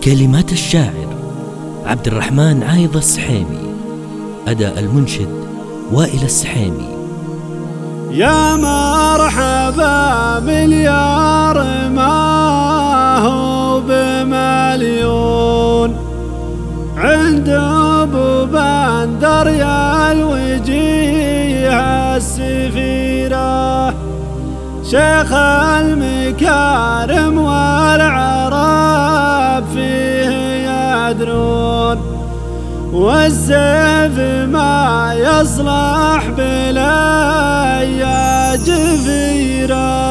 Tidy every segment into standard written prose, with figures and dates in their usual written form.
كلمات الشاعر عبد الرحمن عايض السحيمي، أداء المنشد وائل السحيمي. يا مرحبا مليار ما هو بمليون عند ابو بندر يا الوجيه السفيرة، شيخ المكارم والعرب فيه يدرون، والسيف ما يصلح بلا يا جفيرة.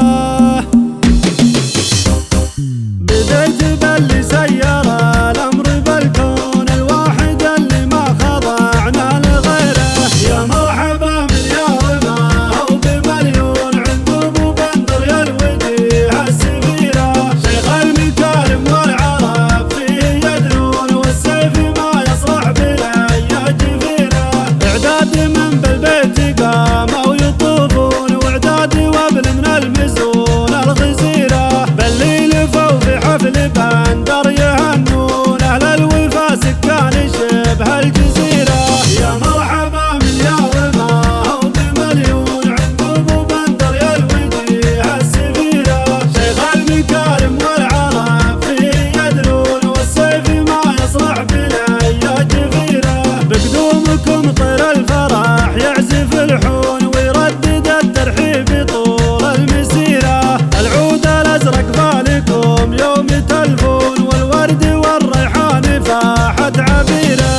بديت باللي سير الأمر بالكون الواحد اللي ما خضعنا لغيره. يا مرحبا مليار ما هو بمليون عند ابو بندر يا الوجيه السفيرة، شيخ المكارم والعرب فيه يدرون، والسيف ما يصلح بلا يا جفيرة. اعداد من بالبيت قاموا يطوفون، واعداد وابل من المزون الغزيرة، بالليل فوق في حفل بندر يهنون، اهل الوفا سكان شبه الجزيرة. يا مرحبا مليار ما هو بمليون عند ابو بندر يا الوجيه السفيرة، شيخ المكارم والعرب فيه يدرون، والسيف ما يصلح بلا يا جفيرة. بقدومكم طير الفرح يعزف الحون، ويردد الترحيب طول المسيرة، العود الازرق بالكم يوم تلفون، والورد والريحان فاحت عبيرة.